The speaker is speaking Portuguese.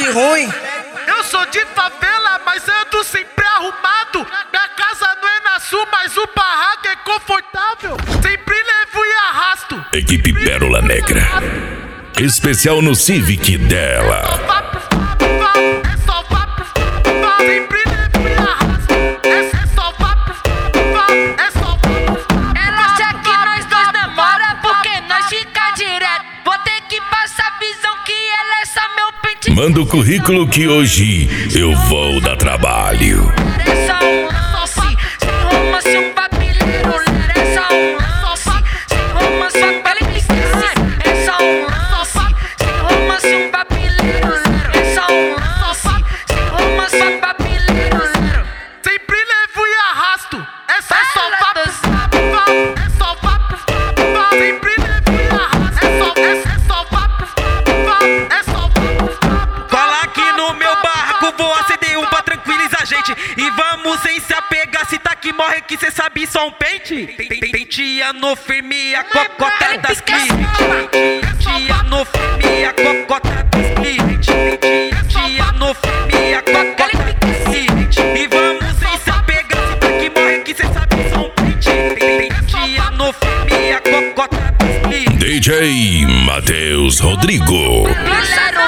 ruim. Eu sou de favela, mas ando sempre arrumado. Minha casa não é na sul, mas o barraco é confortável. Sempre levo e arrasto. Equipe Pérola Negra. Especial no Civic dela. É só vá pro sempre levo e arrasto. É só vá pro é só vá pro Ela acha que nós dois namora porque nós fica direto. Vou ter que passar visão que ela é só meu pente. Manda o currículo que hoje eu vou dar trabalho. É só um lance, sem romance um papileiro. É só um lance, sem romance um papileiro. É só um lance, sem romance um papileiro. É só um lance, sem romance um papileiro. sempre levo e arrasto. É só vá pro é só vá pro sempre levo e arrasto. É só vá pro é só vá pro Cola aqui no meu barraco, vou acender um pra tranquilizar a gente. E vamos sem se apegar, se tá que morre que cê sabe só um pente. Penteia no firme, a cocota das clientes. Penteia no firme, a cocota das clientes. Penteia no firme, a cocota das clientes. E vamos sem se apegar, se tá que morre que cê sabe só um pente. Penteia no firme, a cocota das clientes. DJ Matheus Rodrigo. Lançaram